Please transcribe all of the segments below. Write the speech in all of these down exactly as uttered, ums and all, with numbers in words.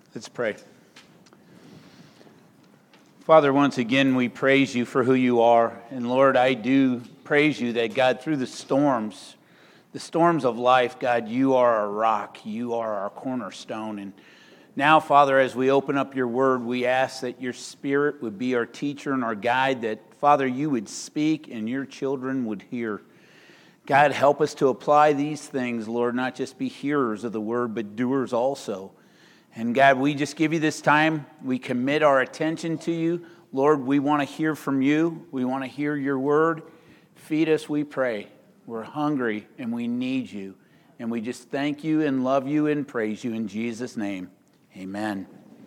Let's pray. Father, once again, we praise you for who you are. And Lord, I do praise you that, God, through the storms, the storms of life, God, you are our rock. You are our cornerstone. And now, Father, as we open up your word, we ask that your Spirit would be our teacher and our guide, that, Father, you would speak and your children would hear. God, help us to apply these things, Lord, not just be hearers of the word, but doers also. And God, we just give you this time. We commit our attention to you. Lord, we want to hear from you. We want to hear your word. Feed us, we pray. We're hungry and we need you. And we just thank you and love you and praise you in Jesus' name. Amen.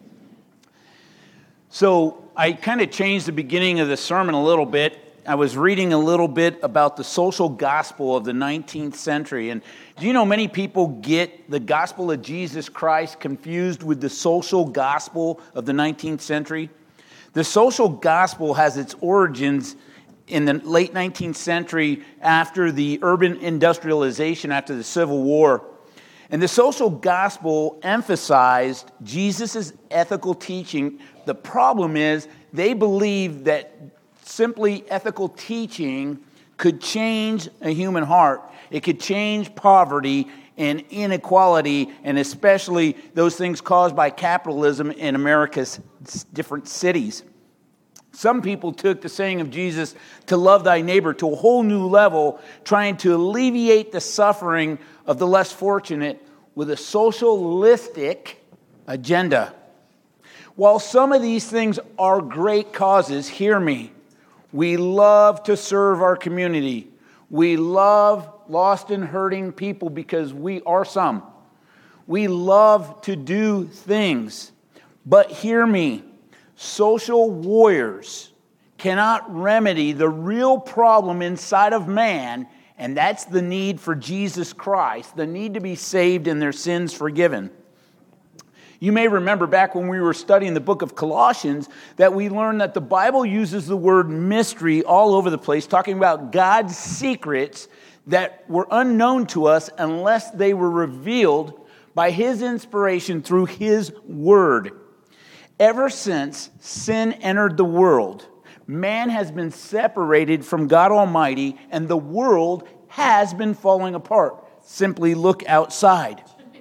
So I kind of changed the beginning of the sermon a little bit. I was reading a little bit about the social gospel of the nineteenth century. And do you know many people get the gospel of Jesus Christ confused with the social gospel of the nineteenth century? The social gospel has its origins in the late nineteenth century after the urban industrialization, after the Civil War. And the social gospel emphasized Jesus' ethical teaching. The problem is they believed that simply ethical teaching could change a human heart. It could change poverty and inequality, and especially those things caused by capitalism in America's different cities. Some people took the saying of Jesus to love thy neighbor to a whole new level, trying to alleviate the suffering of the less fortunate with a socialistic agenda. While some of these things are great causes, hear me. We love to serve our community. We love lost and hurting people because we are some. We love to do things. But hear me, social warriors cannot remedy the real problem inside of man, and that's the need for Jesus Christ, the need to be saved and their sins forgiven. You may remember back when we were studying the book of Colossians that we learned that the Bible uses the word mystery all over the place, talking about God's secrets that were unknown to us unless they were revealed by His inspiration through His Word. Ever since sin entered the world, man has been separated from God Almighty, and the world has been falling apart. Simply look outside.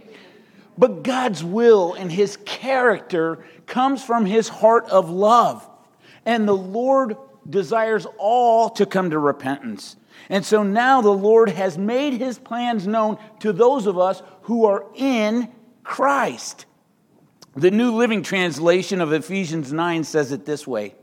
But God's will and His character comes from His heart of love. And the Lord desires all to come to repentance. And so now the Lord has made His plans known to those of us who are in Christ. The New Living Translation of Ephesians nine says it this way: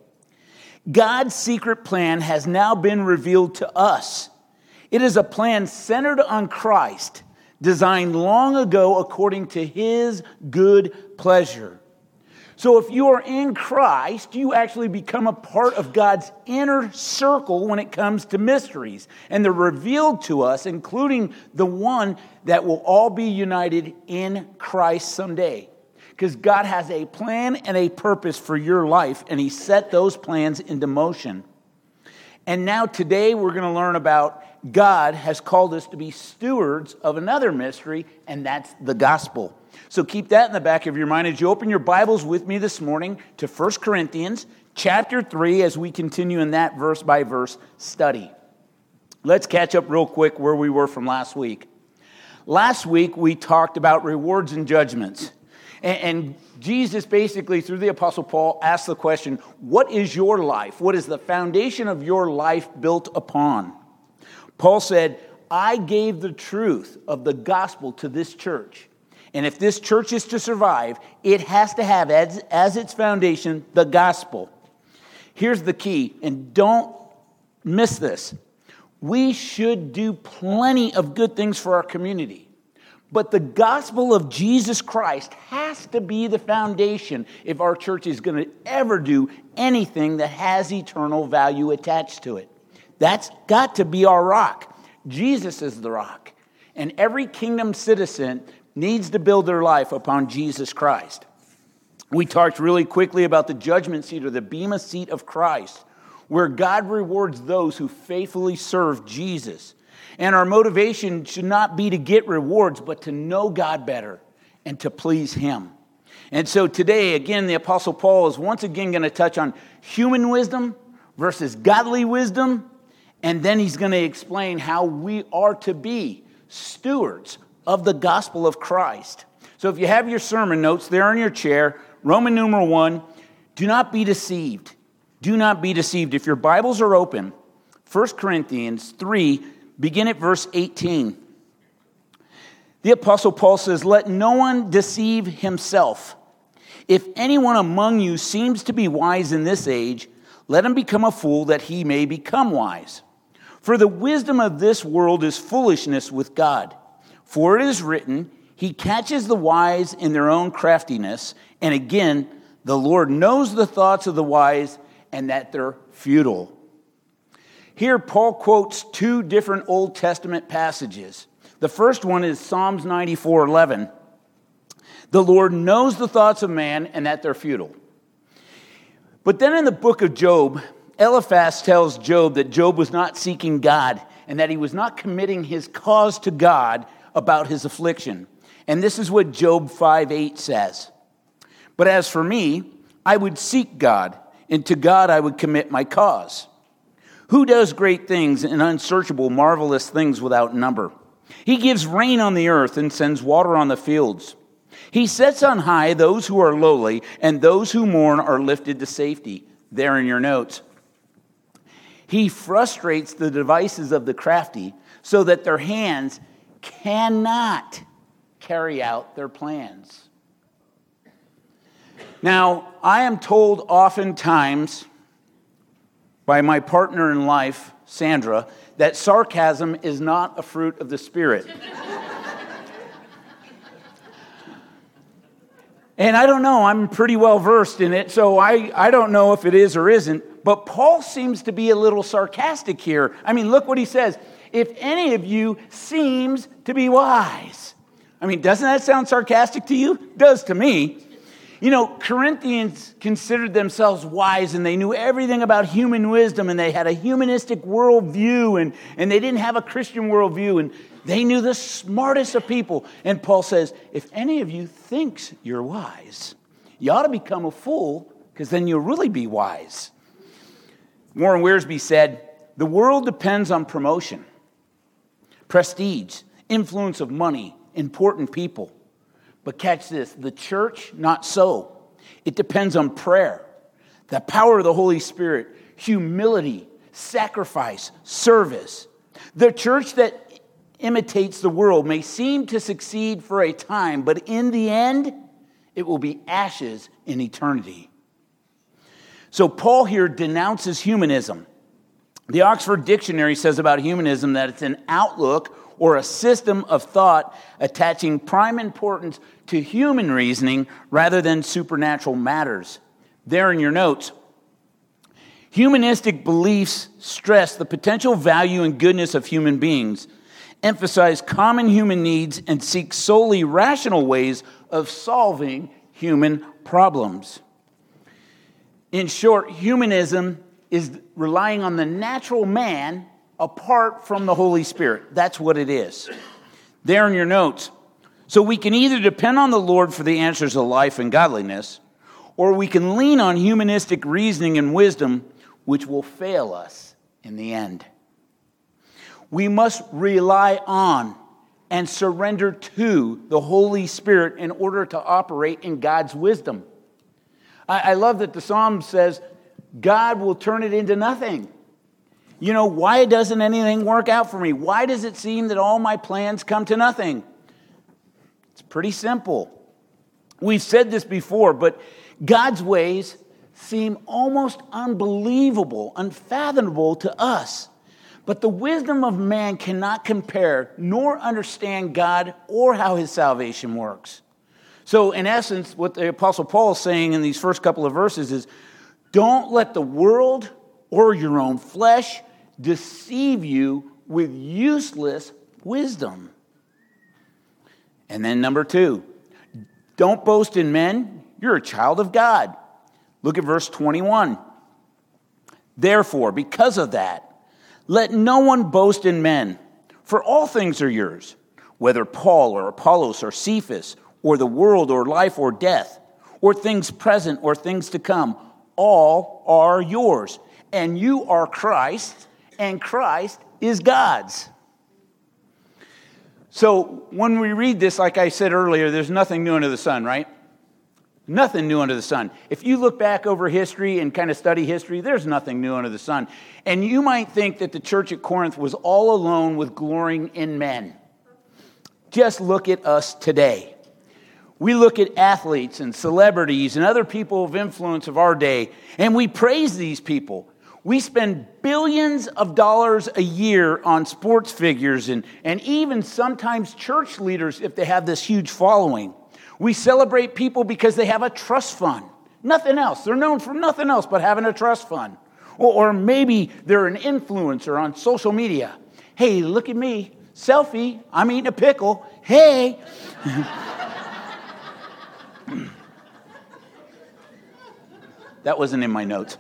God's secret plan has now been revealed to us. It is a plan centered on Christ, designed long ago according to His good pleasure. So if you are in Christ, you actually become a part of God's inner circle when it comes to mysteries. And they're revealed to us, including the one that will all be united in Christ someday. Because God has a plan and a purpose for your life, and He set those plans into motion. And now today we're going to learn about God has called us to be stewards of another mystery, and that's the gospel. So keep that in the back of your mind as you open your Bibles with me this morning to First Corinthians chapter three as we continue in that verse by verse study. Let's catch up real quick where we were from last week. Last week we talked about rewards and judgments. And Jesus basically, through the Apostle Paul, asked the question, what is your life? What is the foundation of your life built upon? Paul said, I gave the truth of the gospel to this church. And if this church is to survive, it has to have as, as its foundation the gospel. Here's the key, and don't miss this. We should do plenty of good things for our community. But the gospel of Jesus Christ has to be the foundation if our church is going to ever do anything that has eternal value attached to it. That's got to be our rock. Jesus is the rock. And every kingdom citizen needs to build their life upon Jesus Christ. We talked really quickly about the judgment seat or the bema seat of Christ, where God rewards those who faithfully serve Jesus. And our motivation should not be to get rewards, but to know God better and to please Him. And so today, again, the Apostle Paul is once again going to touch on human wisdom versus godly wisdom. And then he's going to explain how we are to be stewards of the gospel of Christ. So if you have your sermon notes there in your chair, Roman numeral one, do not be deceived. Do not be deceived. If your Bibles are open, First Corinthians three, begin at verse eighteen. The Apostle Paul says, let no one deceive himself. If anyone among you seems to be wise in this age, let him become a fool that he may become wise. For the wisdom of this world is foolishness with God. For it is written, he catches the wise in their own craftiness. And again, the Lord knows the thoughts of the wise and that they're futile. Here, Paul quotes two different Old Testament passages. The first one is Psalms ninety-four eleven. The Lord knows the thoughts of man and that they're futile. But then in the book of Job, Eliphaz tells Job that Job was not seeking God and that he was not committing his cause to God about his affliction. And this is what Job five eight says. But as for me, I would seek God, and to God I would commit my cause. Who does great things and unsearchable, marvelous things without number? He gives rain on the earth and sends water on the fields. He sets on high those who are lowly, and those who mourn are lifted to safety. There in your notes. He frustrates the devices of the crafty so that their hands cannot carry out their plans. Now, I am told oftentimes by my partner in life, Sandra, that sarcasm is not a fruit of the Spirit. And I don't know, I'm pretty well versed in it, so I, I don't know if it is or isn't. But Paul seems to be a little sarcastic here. I mean, look what he says. If any of you seems to be wise. I mean, doesn't that sound sarcastic to you? It does to me. You know, Corinthians considered themselves wise, and they knew everything about human wisdom, and they had a humanistic worldview, and, and they didn't have a Christian worldview, and they knew the smartest of people. And Paul says, if any of you thinks you're wise, you ought to become a fool, because then you'll really be wise. Warren Wiersbe said, the world depends on promotion, prestige, influence of money, important people. But catch this, the church, not so. It depends on prayer, the power of the Holy Spirit, humility, sacrifice, service. The church that imitates the world may seem to succeed for a time, but in the end, it will be ashes in eternity. So Paul here denounces humanism. The Oxford Dictionary says about humanism that it's an outlook or a system of thought attaching prime importance to human reasoning rather than supernatural matters. There in your notes, humanistic beliefs stress the potential value and goodness of human beings, emphasize common human needs, and seek solely rational ways of solving human problems. In short, humanism is relying on the natural man apart from the Holy Spirit. That's what it is. There in your notes. So we can either depend on the Lord for the answers of life and godliness, or we can lean on humanistic reasoning and wisdom, which will fail us in the end. We must rely on and surrender to the Holy Spirit in order to operate in God's wisdom. I, I love that the Psalm says, God will turn it into nothing. You know, why doesn't anything work out for me? Why does it seem that all my plans come to nothing? It's pretty simple. We've said this before, but God's ways seem almost unbelievable, unfathomable to us. But the wisdom of man cannot compare nor understand God or how his salvation works. So in essence, what the Apostle Paul is saying in these first couple of verses is, don't let the world or your own flesh deceive you with useless wisdom. And then number two, don't boast in men. You're a child of God. Look at verse twenty-one. Therefore, because of that, let no one boast in men, for all things are yours, whether Paul or Apollos or Cephas or the world or life or death, or things present or things to come. All are yours. And you are Christ, and Christ is God's. So when we read this, like I said earlier, there's nothing new under the sun, right? Nothing new under the sun. If you look back over history and kind of study history, there's nothing new under the sun. And you might think that the church at Corinth was all alone with glorying in men. Just look at us today. We look at athletes and celebrities and other people of influence of our day, and we praise these people. We spend billions of dollars a year on sports figures and, and even sometimes church leaders if they have this huge following. We celebrate people because they have a trust fund. Nothing else. They're known for nothing else but having a trust fund. Or, or maybe they're an influencer on social media. Hey, look at me. Selfie. I'm eating a pickle. Hey. That wasn't in my notes.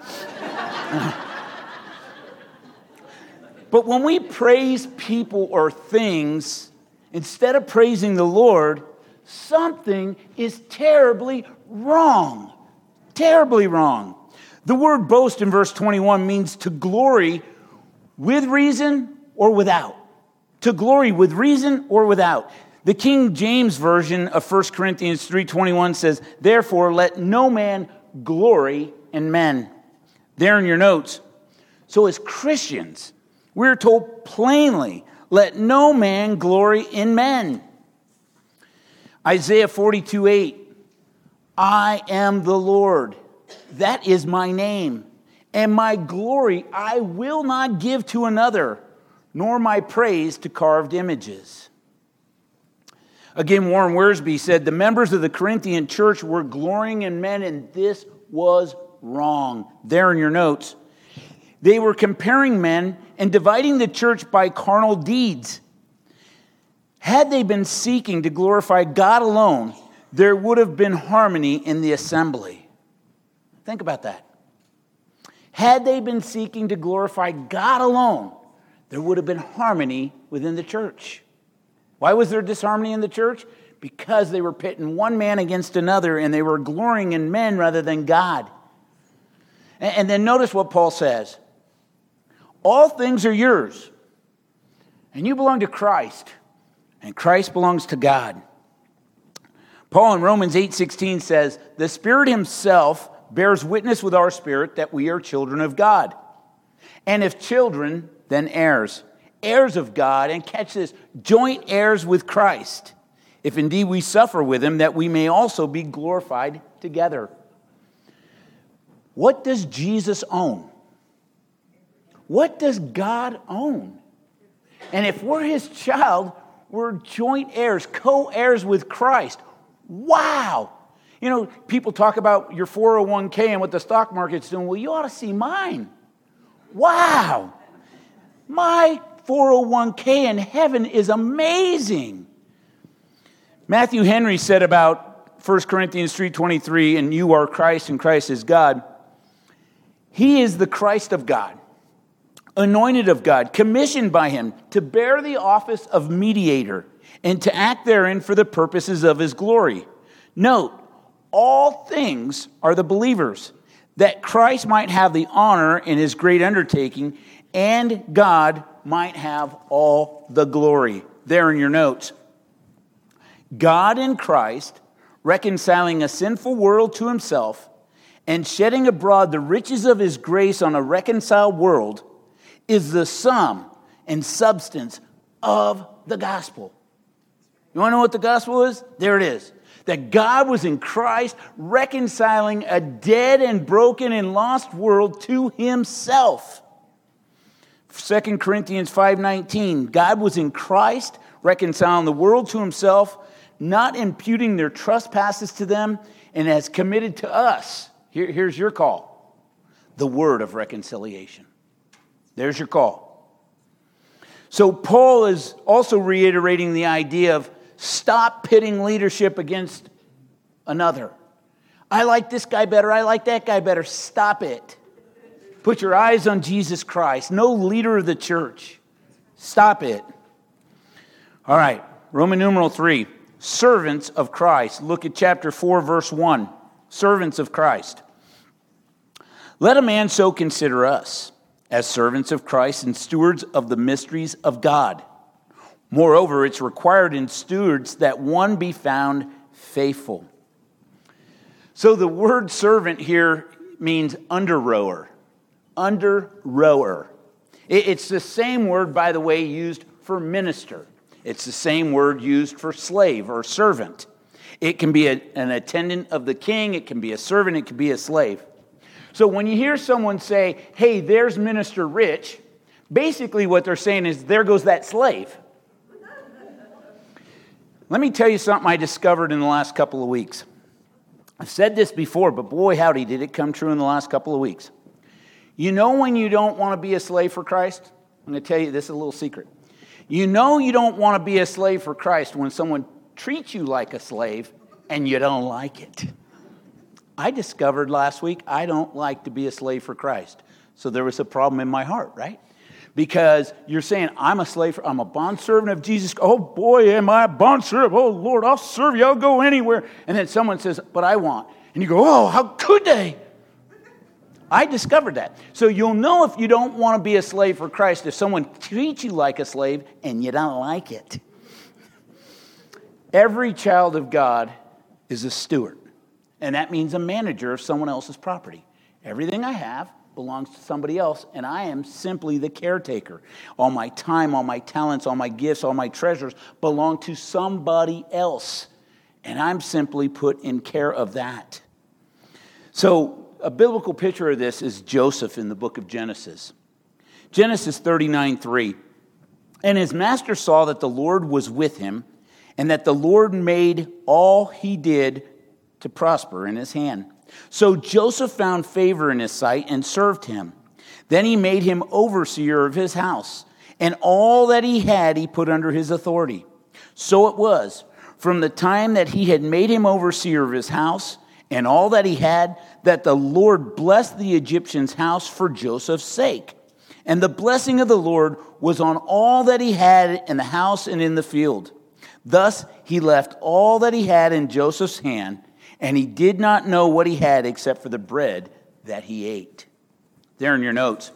But when we praise people or things, instead of praising the Lord, something is terribly wrong. Terribly wrong. The word boast in verse twenty-one means to glory with reason or without. To glory with reason or without. The King James Version of First Corinthians three twenty-one says, therefore let no man glory in men. There in your notes. So as Christians, we're told plainly, let no man glory in men. Isaiah forty-two eight, I am the Lord, that is my name, and my glory I will not give to another, nor my praise to carved images. Again, Warren Wiersbe said, the members of the Corinthian church were glorying in men, and this was wrong. There in your notes. They were comparing men and dividing the church by carnal deeds. Had they been seeking to glorify God alone, there would have been harmony in the assembly. Think about that. Had they been seeking to glorify God alone, there would have been harmony within the church. Why was there disharmony in the church? Because they were pitting one man against another, and they were glorying in men rather than God. And then notice what Paul says. All things are yours, and you belong to Christ, and Christ belongs to God. Paul in Romans eight sixteen says, the Spirit himself bears witness with our spirit that we are children of God. And if children, then heirs. Heirs of God, and catch this, joint heirs with Christ. If indeed we suffer with him, that we may also be glorified together. What does Jesus own? What does God own? And if we're his child, we're joint heirs, co-heirs with Christ. Wow! You know, people talk about your four oh one k and what the stock market's doing. Well, you ought to see mine. Wow! My four oh one k in heaven is amazing. Matthew Henry said about First Corinthians three twenty-three, and you are Christ and Christ is God. He is the Christ of God, anointed of God, commissioned by him to bear the office of mediator and to act therein for the purposes of his glory. Note, all things are the believers, that Christ might have the honor in his great undertaking, and God might have all the glory. There in your notes. God in Christ, reconciling a sinful world to himself, and shedding abroad the riches of his grace on a reconciled world, is the sum and substance of the gospel. You want to know what the gospel is? There it is. That God was in Christ reconciling a dead and broken and lost world to himself. Second Corinthians five nineteen, God was in Christ reconciling the world to himself, not imputing their trespasses to them, and has committed to us. Here, here's your call. The word of reconciliation. There's your call. So Paul is also reiterating the idea of stop pitting leadership against another. I like this guy better. I like that guy better. Stop it. Put your eyes on Jesus Christ. No leader of the church. Stop it. All right. Roman numeral three. Servants of Christ. Look at chapter four, verse one. servants of Christ. Let a man so consider us, as servants of Christ and stewards of the mysteries of God. Moreover, it's required in stewards that one be found faithful. So the word servant here means under rower. Under rower. It's the same word, by the way, used for minister. It's the same word used for slave or servant. It can be a, an attendant of the king. It can be a servant. It can be a slave. So when you hear someone say, hey, there's Minister Rich, basically what they're saying is, there goes that slave. Let me tell you something I discovered in the last couple of weeks. I've said this before, but boy, howdy, did it come true in the last couple of weeks. You know when you don't want to be a slave for Christ? I'm going to tell you this is a little secret. You know you don't want to be a slave for Christ when someone treats you like a slave and you don't like it. I discovered last week I don't like to be a slave for Christ. So there was a problem in my heart, right? Because you're saying, I'm a slave, for, I'm a bondservant of Jesus. Oh boy, am I a bondservant. Oh Lord, I'll serve you, I'll go anywhere. And then someone says, but I want. And you go, oh, how could they? I discovered that. So you'll know if you don't want to be a slave for Christ, if someone treats you like a slave and you don't like it. Every child of God is a steward. And that means a manager of someone else's property. Everything I have belongs to somebody else, and I am simply the caretaker. All my time, all my talents, all my gifts, all my treasures belong to somebody else. And I'm simply put in care of that. So a biblical picture of this is Joseph in the book of Genesis. Genesis thirty-nine three. And his master saw that the Lord was with him, and that the Lord made all he did to prosper in his hand. So Joseph found favor in his sight and served him. Then he made him overseer of his house, and all that he had he put under his authority. So it was, from the time that he had made him overseer of his house, and all that he had, that the Lord blessed the Egyptian's house for Joseph's sake. And the blessing of the Lord was on all that he had in the house and in the field. Thus he left all that he had in Joseph's hand, and he did not know what he had except for the bread that he ate. There in your notes.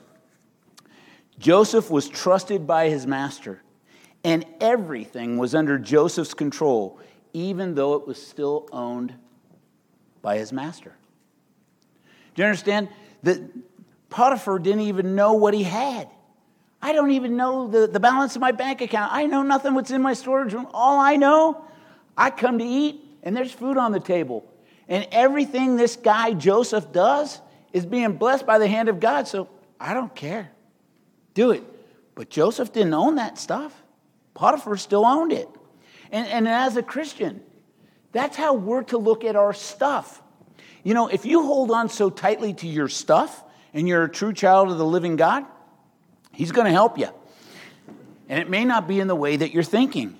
Joseph was trusted by his master, and everything was under Joseph's control, even though it was still owned by his master. Do you understand? That Potiphar didn't even know what he had. I don't even know the, the balance of my bank account. I know nothing what's in my storage room. All I know, I come to eat, and there's food on the table. And everything this guy Joseph does is being blessed by the hand of God. So I don't care. Do it. But Joseph didn't own that stuff. Potiphar still owned it. And, and as a Christian, that's how we're to look at our stuff. You know, if you hold on so tightly to your stuff and you're a true child of the living God, he's going to help you. And it may not be in the way that you're thinking.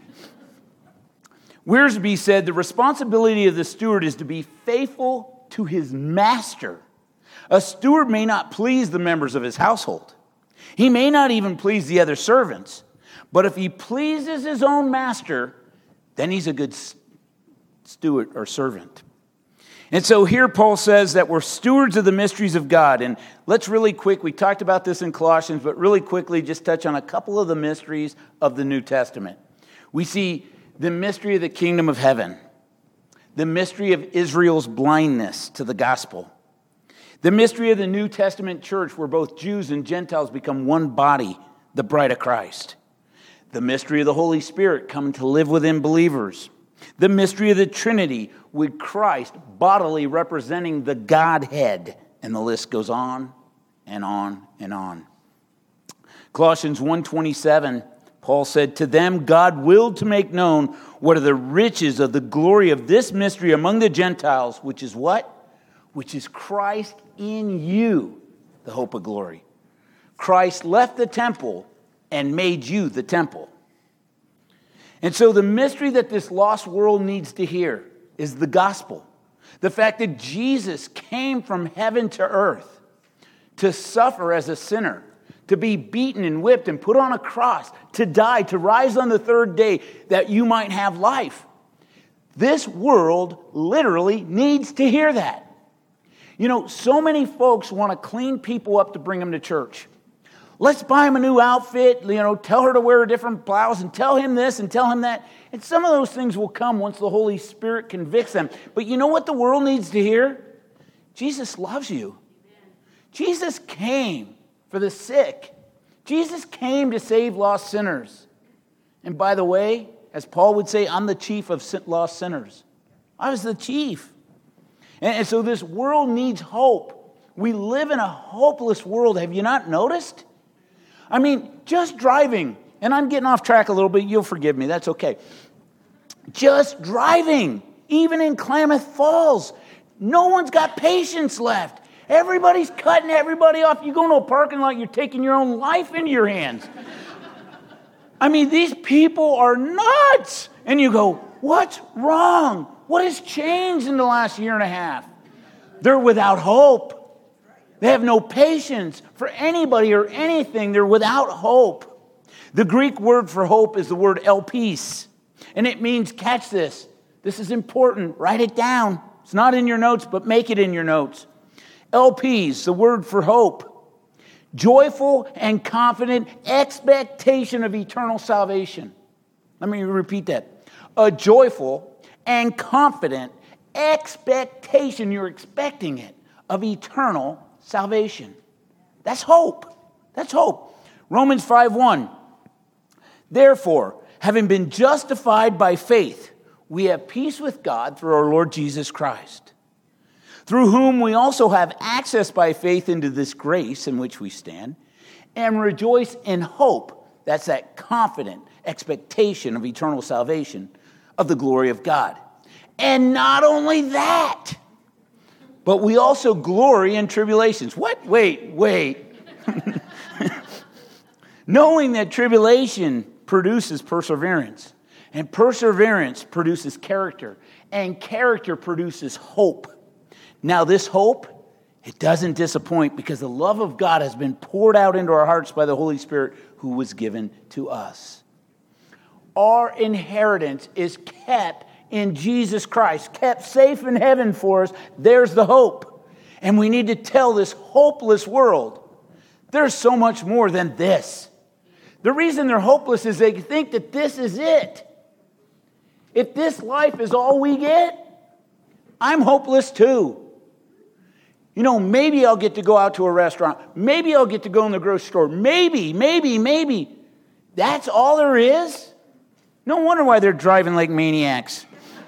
Wiersbe said the responsibility of the steward is to be faithful to his master. A steward may not please the members of his household. He may not even please the other servants. But if he pleases his own master, then he's a good steward or servant. And so here Paul says that we're stewards of the mysteries of God. And let's really quick, we talked about this in Colossians, but really quickly just touch on a couple of the mysteries of the New Testament. We see the mystery of the kingdom of heaven, the mystery of Israel's blindness to the gospel, the mystery of the New Testament church where both Jews and Gentiles become one body, the bride of Christ, the mystery of the Holy Spirit coming to live within believers, the mystery of the Trinity with Christ bodily representing the Godhead, and the list goes on and on and on. Colossians one twenty-seven, Paul said, to them God willed to make known what are the riches of the glory of this mystery among the Gentiles, which is what? Which is Christ in you, the hope of glory. Christ left the temple and made you the temple. And so the mystery that this lost world needs to hear is the gospel. The fact that Jesus came from heaven to earth to suffer as a sinner, to be beaten and whipped and put on a cross, to die, to rise on the third day that you might have life. This world literally needs to hear that. You know, so many folks want to clean people up to bring them to church. Let's buy him a new outfit, you know, tell her to wear a different blouse and tell him this and tell him that. And some of those things will come once the Holy Spirit convicts them. But you know what the world needs to hear? Jesus loves you. Jesus came for the sick. Jesus came to save lost sinners. And by the way, as Paul would say, I'm the chief of lost sinners. I was the chief. And so this world needs hope. We live in a hopeless world. Have you not noticed? I mean, just driving, and I'm getting off track a little bit. You'll forgive me. That's okay. Just driving, even in Klamath Falls, no one's got patience left. Everybody's cutting everybody off. You go into a parking lot, you're taking your own life into your hands. I mean, these people are nuts. And you go, what's wrong? What has changed in the last year and a half? They're without hope. They have no patience for anybody or anything. They're without hope. The Greek word for hope is the word elpis. And it means, catch this. This is important. Write it down. It's not in your notes, but make it in your notes. Elpis, the word for hope. Joyful and confident expectation of eternal salvation. Let me repeat that. A joyful and confident expectation, you're expecting it, of eternal salvation. That's hope. That's hope. Romans five one. Therefore, having been justified by faith, we have peace with God through our Lord Jesus Christ, through whom we also have access by faith into this grace in which we stand, and rejoice in hope. That's that confident expectation of eternal salvation, of the glory of God. And not only that, but we also glory in tribulations. What? Wait, wait. Knowing that tribulation produces perseverance, and perseverance produces character, and character produces hope. Now this hope, it doesn't disappoint because the love of God has been poured out into our hearts by the Holy Spirit who was given to us. Our inheritance is kept in Jesus Christ, kept safe in heaven for us. There's the hope. And we need to tell this hopeless world, there's so much more than this. The reason they're hopeless is they think that this is it. If this life is all we get, I'm hopeless too. You know, maybe I'll get to go out to a restaurant. Maybe I'll get to go in the grocery store. Maybe, maybe, maybe. That's all there is? No wonder why they're driving like maniacs.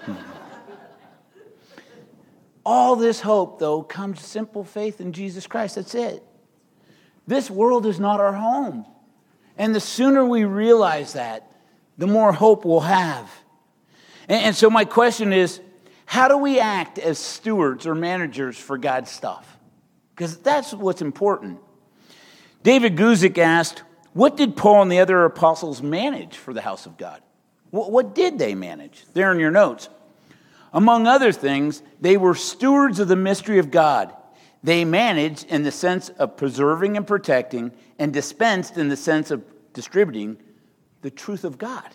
All this hope, though, comes simple faith in Jesus Christ. That's it. This world is not our home. And the sooner we realize that, the more hope we'll have. And, and so my question is, how do we act as stewards or managers for God's stuff? Because that's what's important. David Guzik asked, what did Paul and the other apostles manage for the house of God? What, what did they manage? There in your notes. Among other things, they were stewards of the mystery of God. They managed in the sense of preserving and protecting, and dispensed in the sense of distributing the truth of God.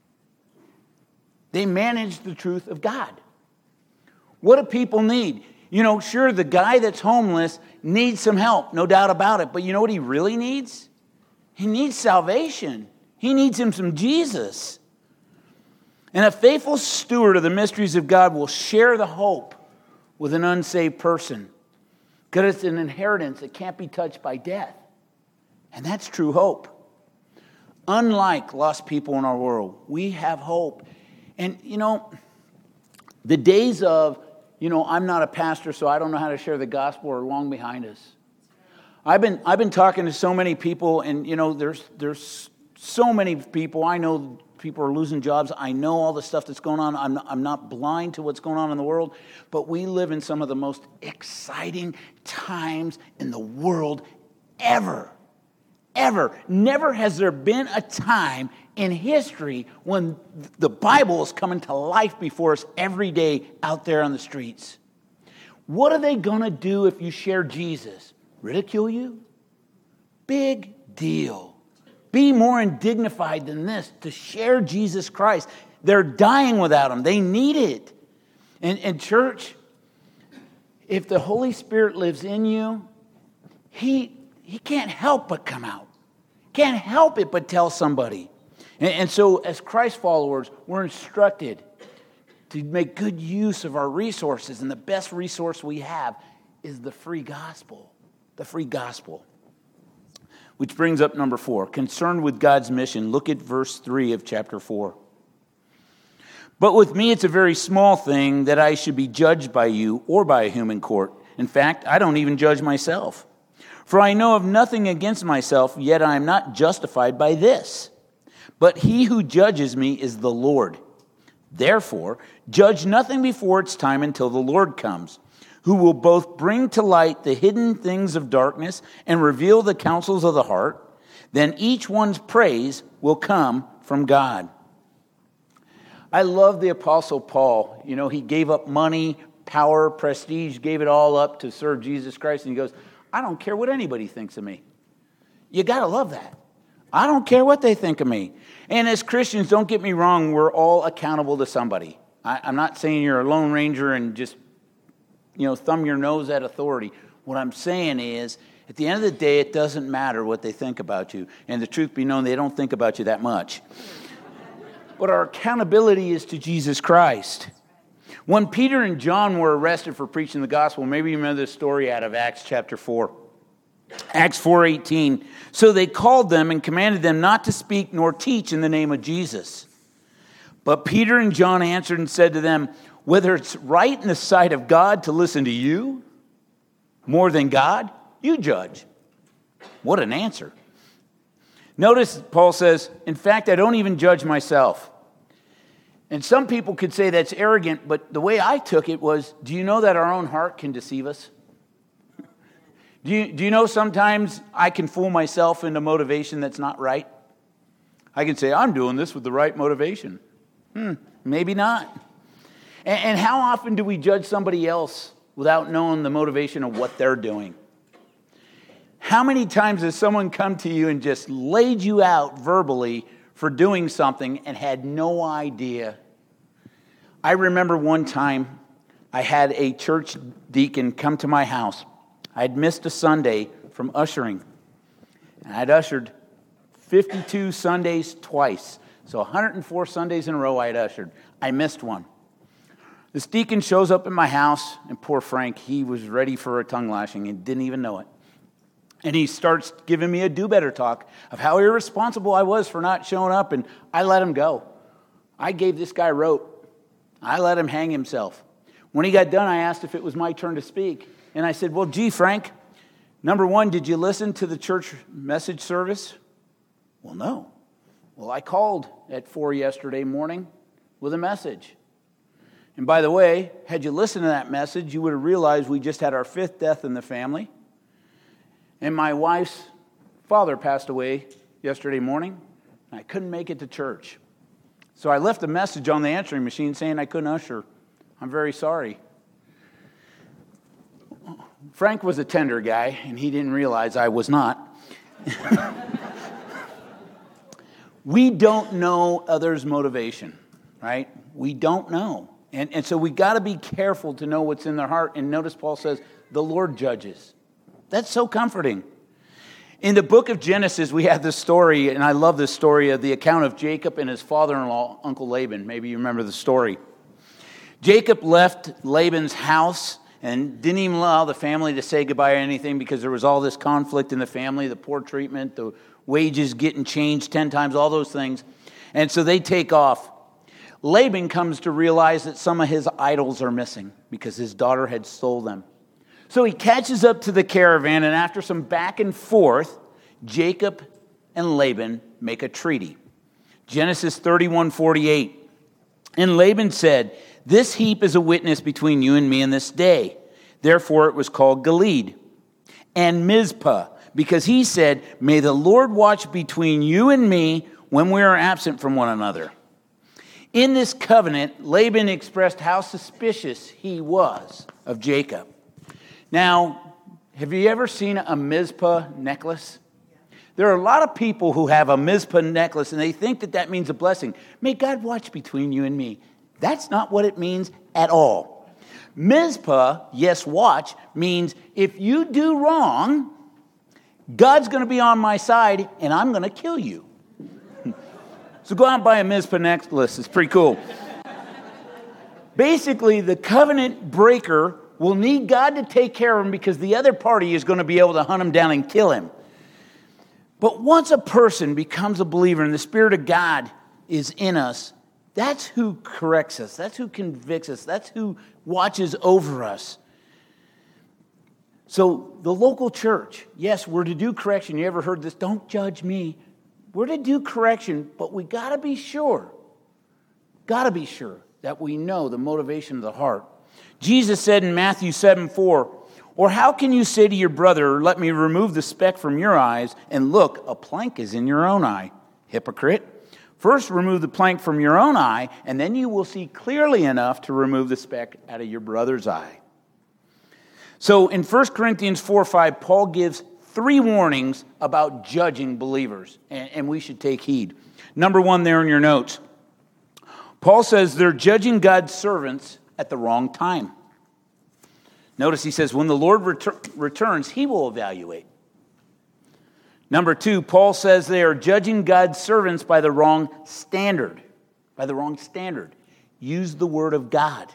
They managed the truth of God. What do people need? You know, sure, the guy that's homeless needs some help, no doubt about it. But you know what he really needs? He needs salvation. He needs him some Jesus. And a faithful steward of the mysteries of God will share the hope with an unsaved person, because it's an inheritance that can't be touched by death. And that's true hope. Unlike lost people in our world, we have hope. And, you know, the days of, you know, I'm not a pastor, so I don't know how to share the gospel are long behind us. I've been I've been talking to so many people, and, you know, there's there's so many people. I know people are losing jobs. I know all the stuff that's going on. I'm not, I'm not blind to what's going on in the world, but we live in some of the most exciting times in the world ever. Ever. Never has there been a time in history when the Bible is coming to life before us every day out there on the streets. What are they going to do if you share Jesus? Ridicule you? Big deal. Be more undignified than this to share Jesus Christ. They're dying without him. They need it. And, and church, if the Holy Spirit lives in you, he, he can't help but come out. Can't help it but tell somebody. And, and so as Christ followers, we're instructed to make good use of our resources. And the best resource we have is the free gospel. The free gospel. Which brings up number four. Concerned with God's mission. Look at verse three of chapter four. But with me it's a very small thing that I should be judged by you or by a human court. In fact, I don't even judge myself. For I know of nothing against myself, yet I am not justified by this. But he who judges me is the Lord. Therefore, judge nothing before its time until the Lord comes, who will both bring to light the hidden things of darkness and reveal the counsels of the heart. Then each one's praise will come from God. I love the Apostle Paul. You know, he gave up money, power, prestige, gave it all up to serve Jesus Christ. And he goes, I don't care what anybody thinks of me. You got to love that. I don't care what they think of me. And as Christians, don't get me wrong, we're all accountable to somebody. I, I'm not saying you're a Lone Ranger and just, you know, thumb your nose at authority. What I'm saying is, at the end of the day, it doesn't matter what they think about you. And the truth be known, they don't think about you that much. But our accountability is to Jesus Christ. When Peter and John were arrested for preaching the gospel, maybe you remember this story out of Acts chapter four. Acts four eighteen. So they called them and commanded them not to speak nor teach in the name of Jesus. But Peter and John answered and said to them, whether it's right in the sight of God to listen to you more than God, you judge. What an answer. Notice Paul says, in fact, I don't even judge myself. And some people could say that's arrogant, but the way I took it was, do you know that our own heart can deceive us? Do you, do you know sometimes I can fool myself into motivation that's not right? I can say, I'm doing this with the right motivation. Hmm, maybe not. And, and how often do we judge somebody else without knowing the motivation of what they're doing? How many times has someone come to you and just laid you out verbally for doing something and had no idea? I remember one time I had a church deacon come to my house. I'd missed a Sunday from ushering. And I'd ushered fifty-two Sundays twice. So one hundred four Sundays in a row I had ushered. I missed one. This deacon shows up in my house, and poor Frank, he was ready for a tongue lashing and didn't even know it. And he starts giving me a do-better talk of how irresponsible I was for not showing up, and I let him go. I gave this guy rope. I let him hang himself. When he got done, I asked if it was my turn to speak. And I said, well, gee, Frank, number one, did you listen to the church message service? Well, no. Well, I called at four yesterday morning with a message. And by the way, had you listened to that message, you would have realized we just had our fifth death in the family. And my wife's father passed away yesterday morning, and I couldn't make it to church. So I left a message on the answering machine saying I couldn't usher. I'm very sorry. Frank was a tender guy, and he didn't realize I was not. We don't know others' motivation, right? We don't know. And, and so we got to be careful to know what's in their heart. And notice Paul says, the Lord judges. That's so comforting. In the book of Genesis, we have this story, and I love this story of the account of Jacob and his father-in-law, Uncle Laban. Maybe you remember the story. Jacob left Laban's house and didn't even allow the family to say goodbye or anything because there was all this conflict in the family, the poor treatment, the wages getting changed ten times, all those things. And so they take off. Laban comes to realize that some of his idols are missing because his daughter had stole them. So he catches up to the caravan, and after some back and forth, Jacob and Laban make a treaty. Genesis thirty-one forty-eight. And Laban said, this heap is a witness between you and me in this day. Therefore it was called Gilead. And Mizpah, because he said, may the Lord watch between you and me when we are absent from one another. In this covenant, Laban expressed how suspicious he was of Jacob. Now, have you ever seen a Mizpah necklace? There are a lot of people who have a Mizpah necklace and they think that that means a blessing. May God watch between you and me. That's not what it means at all. Mizpah, yes, watch, means if you do wrong, God's going to be on my side and I'm going to kill you. So go out and buy a Mizpah necklace. It's pretty cool. Basically, the covenant breaker will need God to take care of him because the other party is going to be able to hunt him down and kill him. But once a person becomes a believer and the Spirit of God is in us, that's who corrects us. That's who convicts us. That's who watches over us. So the local church, yes, we're to do correction. You ever heard this? Don't judge me. We're to do correction, but we got to be sure, got to be sure that we know the motivation of the heart. Jesus said in Matthew seven four, or how can you say to your brother, let me remove the speck from your eyes, and look, a plank is in your own eye? Hypocrite. First remove the plank from your own eye, and then you will see clearly enough to remove the speck out of your brother's eye. So in First Corinthians four five, Paul gives three warnings about judging believers, and, and we should take heed. Number one there in your notes. Paul says they're judging God's servants at the wrong time. Notice he says, when the Lord retur- returns, he will evaluate. Number two, Paul says they are judging God's servants by the wrong standard. By the wrong standard. Use the word of God.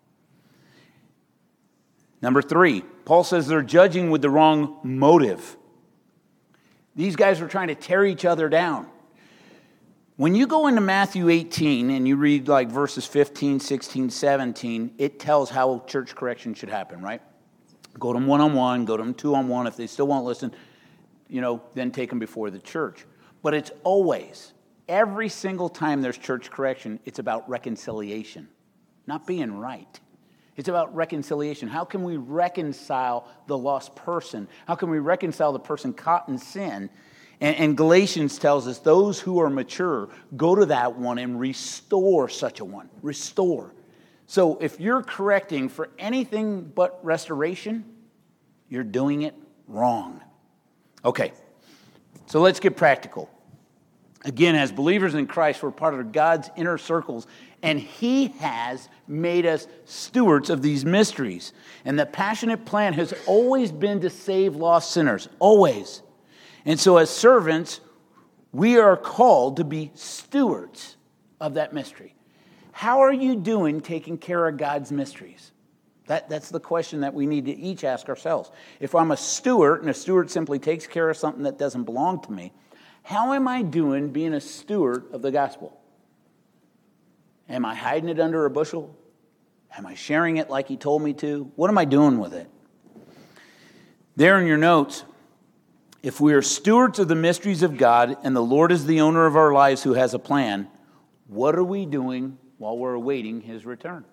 Number three, Paul says they're judging with the wrong motive. These guys are trying to tear each other down. When you go into Matthew eighteen and you read like verses fifteen, sixteen, seventeen, it tells how church correction should happen, right? Go to them one-on-one, go to them two-on-one. If they still won't listen, you know, then take them before the church. But it's always, every single time there's church correction, it's about reconciliation, not being right. It's about reconciliation. How can we reconcile the lost person? How can we reconcile the person caught in sin? And, and Galatians tells us those who are mature, go to that one and restore such a one. Restore. So if you're correcting for anything but restoration, you're doing it wrong. Okay, so let's get practical. Again, as believers in Christ, we're part of God's inner circles, and He has made us stewards of these mysteries. And the passionate plan has always been to save lost sinners, always. And so as servants, we are called to be stewards of that mystery. How are you doing taking care of God's mysteries? That, that's the question that we need to each ask ourselves. If I'm a steward, and a steward simply takes care of something that doesn't belong to me, how am I doing being a steward of the gospel? Am I hiding it under a bushel? Am I sharing it like He told me to? What am I doing with it? There in your notes, if we are stewards of the mysteries of God and the Lord is the owner of our lives who has a plan, what are we doing while we're awaiting His return?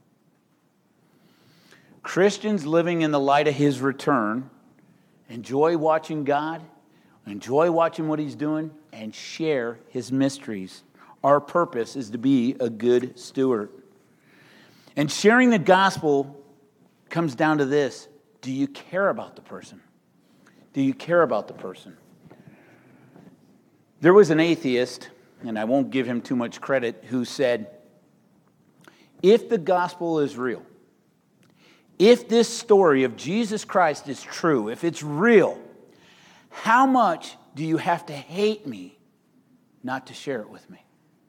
Christians living in the light of His return enjoy watching God, enjoy watching what He's doing, and share His mysteries. Our purpose is to be a good steward. And sharing the gospel comes down to this. Do you care about the person? Do you care about the person? There was an atheist, and I won't give him too much credit, who said, if the gospel is real, if this story of Jesus Christ is true, if it's real, how much do you have to hate me not to share it with me?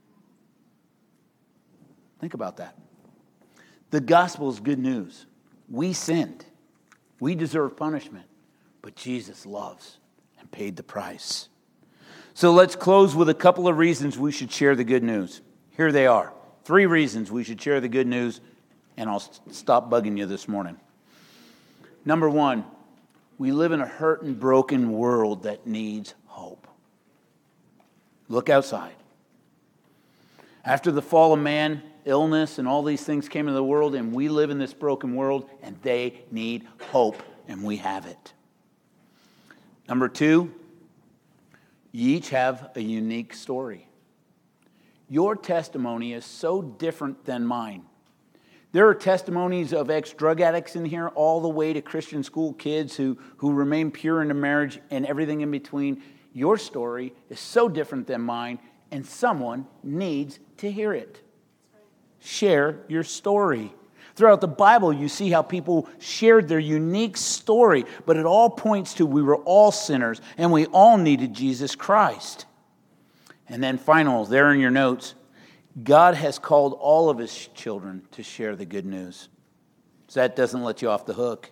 Think about that. The gospel is good news. We sinned. We deserve punishment. But Jesus loves and paid the price. So let's close with a couple of reasons we should share the good news. Here they are. Three reasons we should share the good news, and I'll stop bugging you this morning. Number one, we live in a hurt and broken world that needs hope. Look outside. After the fall of man, illness and all these things came into the world, and we live in this broken world, and they need hope, and we have it. Number two, you each have a unique story. Your testimony is so different than mine. There are testimonies of ex-drug addicts in here, all the way to Christian school kids who, who remain pure in a marriage and everything in between. Your story is so different than mine, and someone needs to hear it. Share your story. Throughout the Bible, you see how people shared their unique story, but it all points to we were all sinners, and we all needed Jesus Christ. And then final, there in your notes, God has called all of his children to share the good news. So that doesn't let you off the hook.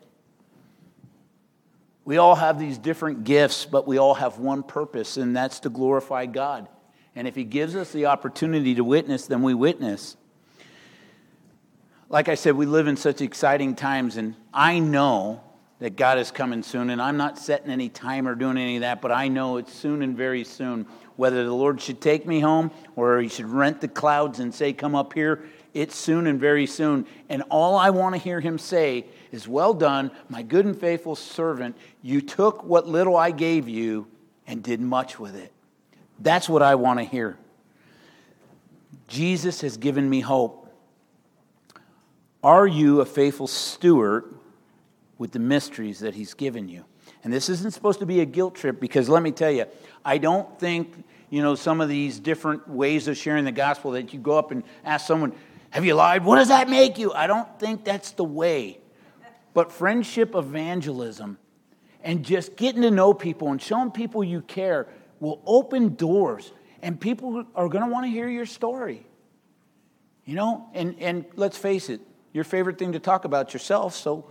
We all have these different gifts, but we all have one purpose, and that's to glorify God. And if he gives us the opportunity to witness, then we witness. Like I said, we live in such exciting times, and I know that God is coming soon, and I'm not setting any time or doing any of that, but I know it's soon and very soon. Whether the Lord should take me home or he should rent the clouds and say, come up here, it's soon and very soon. And all I want to hear him say is, well done, my good and faithful servant. You took what little I gave you and did much with it. That's what I want to hear. Jesus has given me hope. Are you a faithful steward with the mysteries that he's given you? And this isn't supposed to be a guilt trip, because let me tell you, I don't think, you know, some of these different ways of sharing the gospel that you go up and ask someone, have you lied? What does that make you? I don't think that's the way. But friendship evangelism and just getting to know people and showing people you care will open doors, and people are going to want to hear your story. You know, and, and let's face it, your favorite thing to talk about yourself, so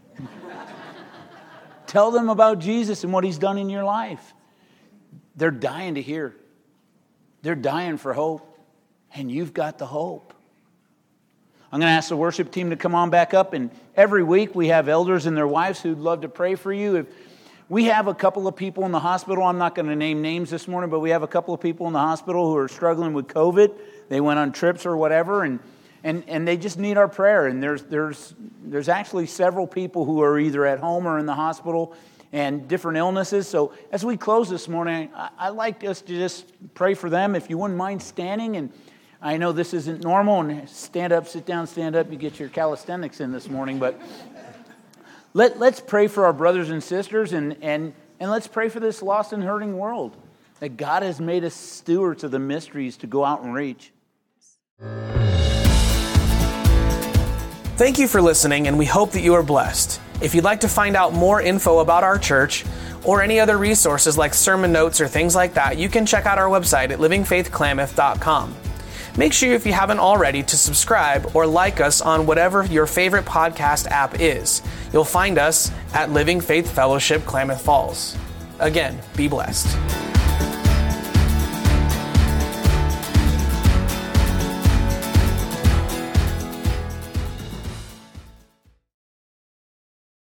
tell them about Jesus and what he's done in your life. They're dying to hear. They're dying for hope, and you've got the hope. I'm going to ask the worship team to come on back up, and every week we have elders and their wives who'd love to pray for you. If we have a couple of people in the hospital, I'm not going to name names this morning, but we have a couple of people in the hospital who are struggling with COVID. They went on trips or whatever, and and and they just need our prayer. And there's there's there's actually several people who are either at home or in the hospital and different illnesses. So as we close this morning, I, I'd like us to just pray for them. If you wouldn't mind standing, and I know this isn't normal, and stand up, sit down, stand up, you get your calisthenics in this morning, but let, let's pray for our brothers and sisters, and, and, and let's pray for this lost and hurting world, that God has made us stewards of the mysteries to go out and reach. Thank you for listening, and we hope that you are blessed. If you'd like to find out more info about our church or any other resources like sermon notes or things like that, you can check out our website at living faith klamath dot com. Make sure, if you haven't already, to subscribe or like us on whatever your favorite podcast app is. You'll find us at Living Faith Fellowship Klamath Falls. Again, be blessed.